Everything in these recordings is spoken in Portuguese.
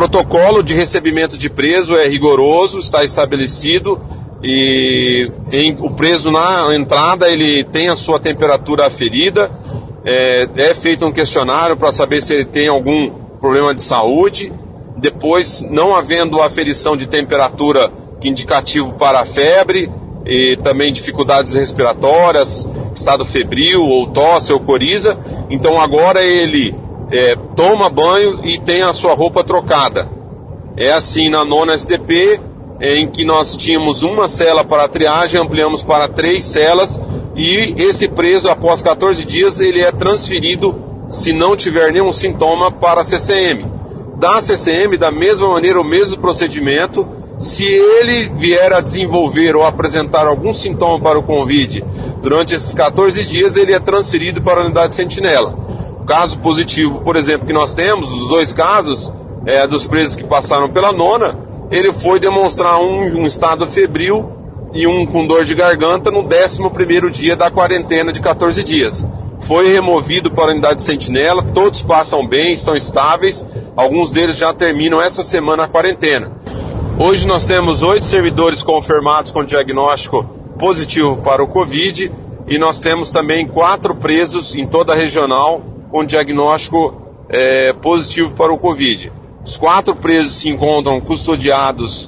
protocolo de recebimento de preso é rigoroso, está estabelecido, e o preso na entrada ele tem a sua temperatura aferida, é feito um questionário para saber se ele tem algum problema de saúde. Depois, não havendo aferição de temperatura indicativo para a febre e também dificuldades respiratórias, estado febril ou tosse ou coriza, então agora ele toma banho e tem a sua roupa trocada. É assim na 9ª SDP, em que nós tínhamos uma cela para triagem, ampliamos para 3 celas, e esse preso, após 14 dias, ele é transferido, se não tiver nenhum sintoma, para a CCM. Da CCM, da mesma maneira, o mesmo procedimento. Se ele vier a desenvolver ou apresentar algum sintoma para o Covid durante esses 14 dias, ele é transferido para a unidade sentinela. O caso positivo, por exemplo, que nós temos, os 2 casos dos presos que passaram pela 9ª, ele foi demonstrar um estado febril e um com dor de garganta no 11º dia da quarentena de 14 dias. Foi removido para a unidade sentinela, todos passam bem, estão estáveis, alguns deles já terminam essa semana a quarentena. Hoje nós temos 8 servidores confirmados com diagnóstico positivo para o Covid, e nós temos também 4 presos em toda a regional com diagnóstico positivo para o Covid. Os 4 presos se encontram custodiados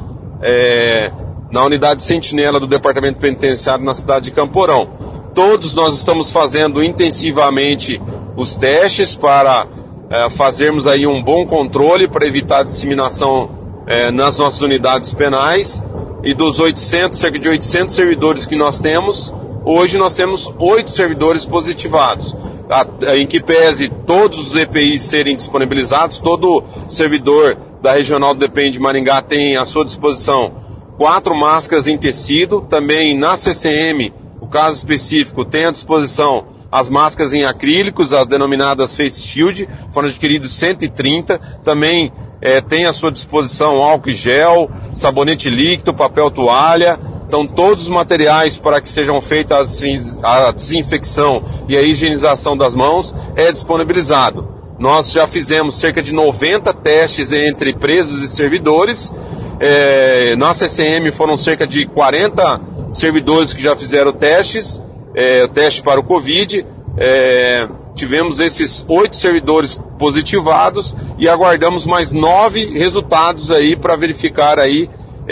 na unidade sentinela do Departamento Penitenciário na cidade de Camporão. Todos nós estamos fazendo intensivamente os testes para fazermos aí um bom controle para evitar a disseminação nas nossas unidades penais. E dos cerca de 800 servidores que nós temos, hoje nós temos 8 servidores positivados, em que pese todos os EPIs serem disponibilizados. Todo servidor da Regional do DPM de Maringá tem à sua disposição 4 máscaras em tecido. Também na CCM, o caso específico, tem à disposição as máscaras em acrílicos, as denominadas Face Shield, foram adquiridos 130, também tem à sua disposição álcool e gel, sabonete líquido, papel toalha. Então todos os materiais para que sejam feitas a desinfecção e a higienização das mãos é disponibilizado. Nós já fizemos cerca de 90 testes entre presos e servidores. Na CCM foram cerca de 40 servidores que já fizeram testes, o teste para o Covid. Tivemos esses 8 servidores positivados e aguardamos mais 9 resultados aí para verificar aí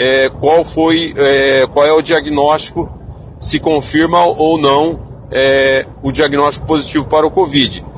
qual é o diagnóstico, se confirma ou não o diagnóstico positivo para o Covid.